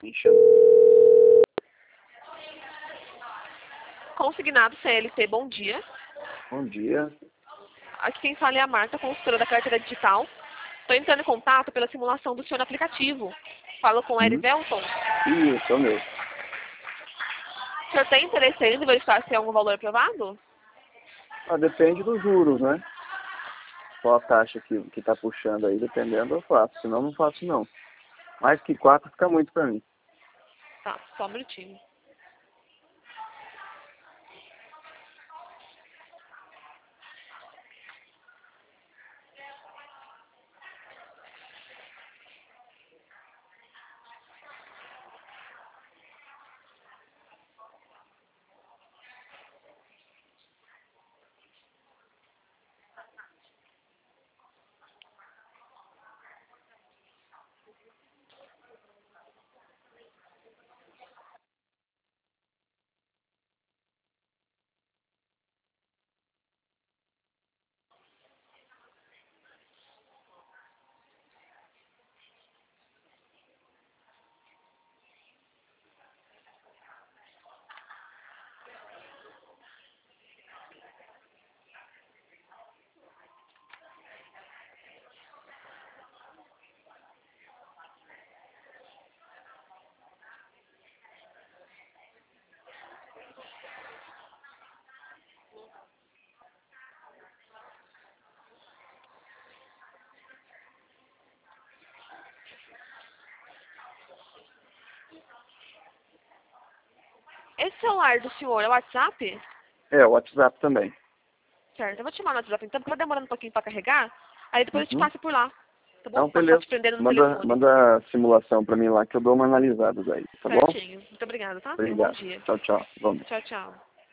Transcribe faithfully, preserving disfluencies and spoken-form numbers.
Enchendo. Consignado C L T, bom dia. Bom dia. Aqui quem fala é a Marta, consultora da carteira digital. Estou entrando em contato pela simulação do senhor no aplicativo. Falo com o Hum? Erivelton. Isso, é o mesmo. O senhor tem interesse ainda em verificar se é algum valor aprovado? Ah, depende dos juros, né? Qual a taxa que, que tá puxando aí, dependendo eu faço. Senão não faço não. Mais que quatro fica muito pra mim. Tá, só um minutinho. Esse celular do senhor é o WhatsApp? É, o WhatsApp também. Certo, eu vou te chamar no WhatsApp então, porque vai demorando um pouquinho para carregar. Aí depois eu te Uhum. passo por lá. Tá bom? Então, Posso estar beleza. te prendendo no Manda, telefone. manda a simulação pra mim lá que eu dou uma analisada daí, tá bom? Certinho. Muito obrigada, tá? Tenha um bom Obrigado. dia. Tchau, tchau. Vamos. Tchau, tchau.